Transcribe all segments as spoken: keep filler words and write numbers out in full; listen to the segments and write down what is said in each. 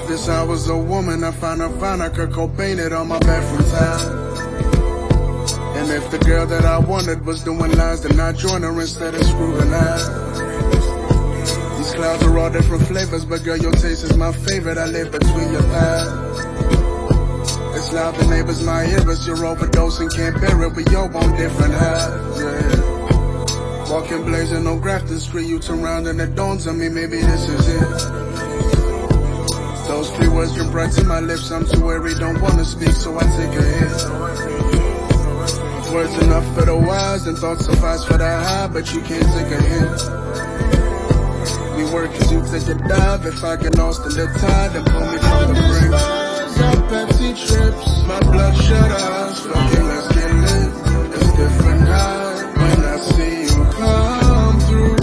This I was a woman, I found her fine, I could Cobain it on my bathroom tile. And if the girl that I wanted was doing lies, then I'd join her instead of screwing eyes. These clouds are all different flavors, but girl, your taste is my favorite. I live between your thighs. It's loud, the neighbors my ears. You're overdosing, can't bear it. We all on different highs, yeah. Walking blazing, no Grafton Street. You turn around and it dawns on me, maybe this is it. Those three words been bright to my lips. I'm too weary, don't wanna speak, so I take a hit. Words enough for the wise and thoughts suffice for the high, but you can't take a hint. We work as you take a dive. If I get lost in the tide, then pull me from the brink. Our Pepsi trips, my bloodshot eyes. Fuck it, let's get lit. It's different high when I see you come through.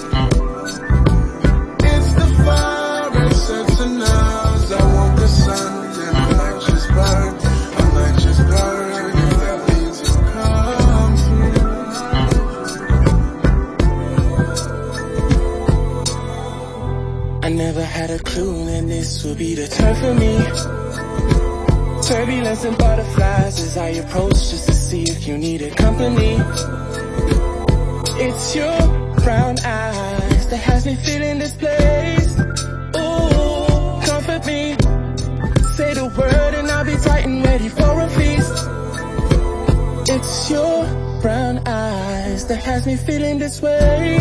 It's the fire that sets an eyes. I want the sun and I might just burn. I might just burn if that means you come through. I never had a clue that this would be the turn for me. Turbulence and butterflies as I approach just to see if you needed company. It's your brown eyes that has me feeling this place. Ooh, comfort me. Say the word and I'll be tight and ready for a feast. It's your brown eyes that has me feeling this way.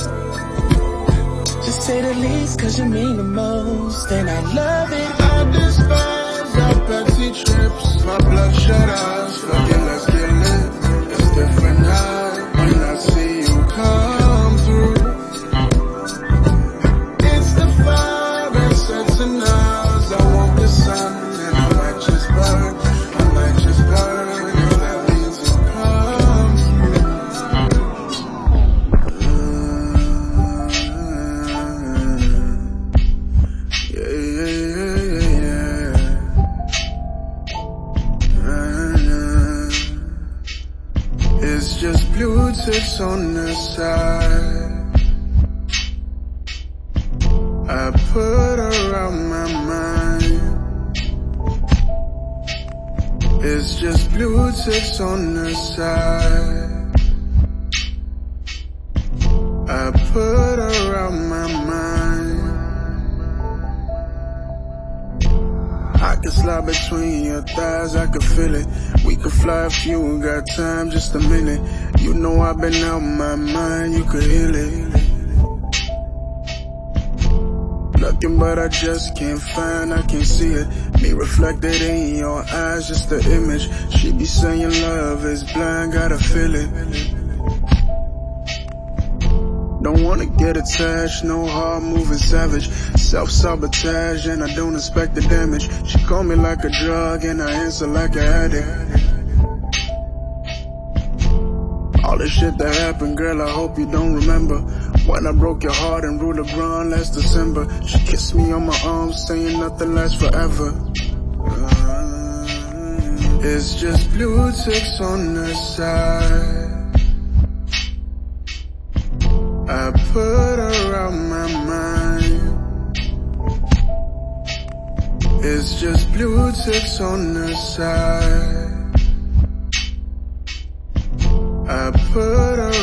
Just say the least, cause you mean the most, and I love it. I despise our Pepsi trips, my bloodshot eyes. Fuck it, let's get lit. It's different high when I see you come through. It's the fire that sets an eyes. I want the sun and I might just burn. I might just burn if that means you come through. Yeah, yeah, yeah, yeah. It's just blue ticks on the side. I put around my mind. It's just blue ticks on the side. I put around my mind. I can slide between your thighs, I can feel it. We could fly if you got time, just a minute. You know I've been out my mind, you could heal it. Looking but I just can't find, I can't see it. Me reflected in your eyes, just the image. She be saying love is blind, gotta feel it. Don't wanna get attached, no hard moving savage. Self-sabotage and I don't expect the damage. She call me like a drug and I answer like an addict. All the shit that happened, girl, I hope you don't remember. When I broke your heart in Rue LeBron last December. She kissed me on my arms, saying nothing lasts forever. uh, It's just blue ticks on the side. I put around my mind. It's just blue ticks on the side. I put around